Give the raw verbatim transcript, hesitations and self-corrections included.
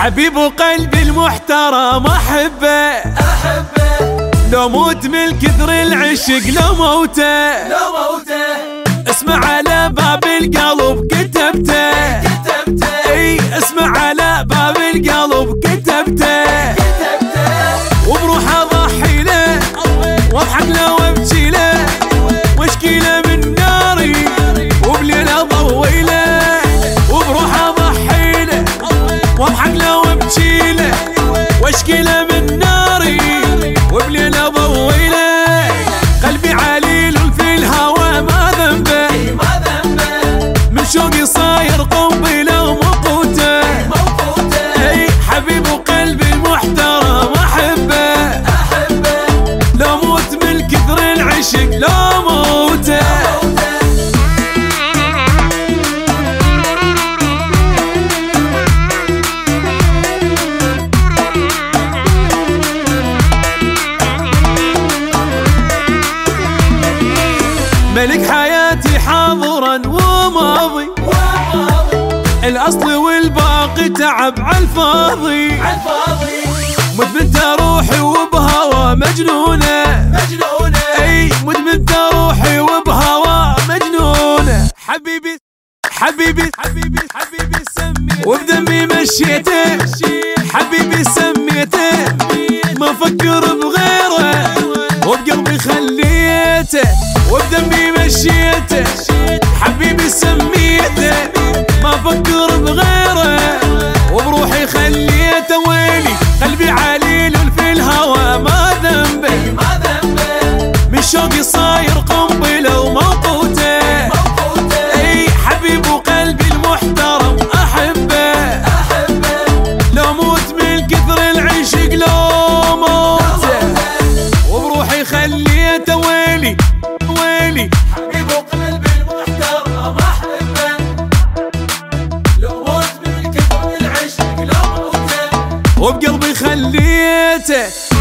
حبيب قلبي المحترم أحبه أحبه لو موت من كثر العشق لو موته لو موته اسمع على باب القلب كتبته كتبته اي اسمع على باب القلب كتبته كتبته وبروح اضحي له واضحك له وابكي له واشكي له من ناري وبليل اضوي له وبروح اضحي له واضحك له وابكي له واشكي له من ناري وبليل اضوي له قلبي عليل في الهوى ما ذنبه ما ذنبه من شوقي صاير قنبله وموقوته موقوته اي حبيب قلبي المحترم احبه أحبه لو موت من كثر العشق لو موته ملك حياتي حاضرا وماضي الاصل والباقي تعب عالفاضي عالفاضي مدمنت روحي وبهوى مجنونه مجنونه اي مدمنت روحي وبهوى مجنونه حبيبي حبيبي حبيبي حبيبي سميته وبدمي مشيته حبيبي سميته ما افكر بغيره وبقلبي خليته وبدمي مشيته حبيبي سميته ما افكر بغيره وبروحي خليته ويلي قلبي عليل في الهوى ما ذنبه ما ذنبه من شوقي صاير قنبله وموقوته موقوته اي حبيب قلبي المحترم احبه أحبه لو موت من كثر العشق لو موته وبروحي خليته ويلي ويلي حبيب قلبي المحترم أحبه لو موت من كثر العشق لو موته وبقلبي خليته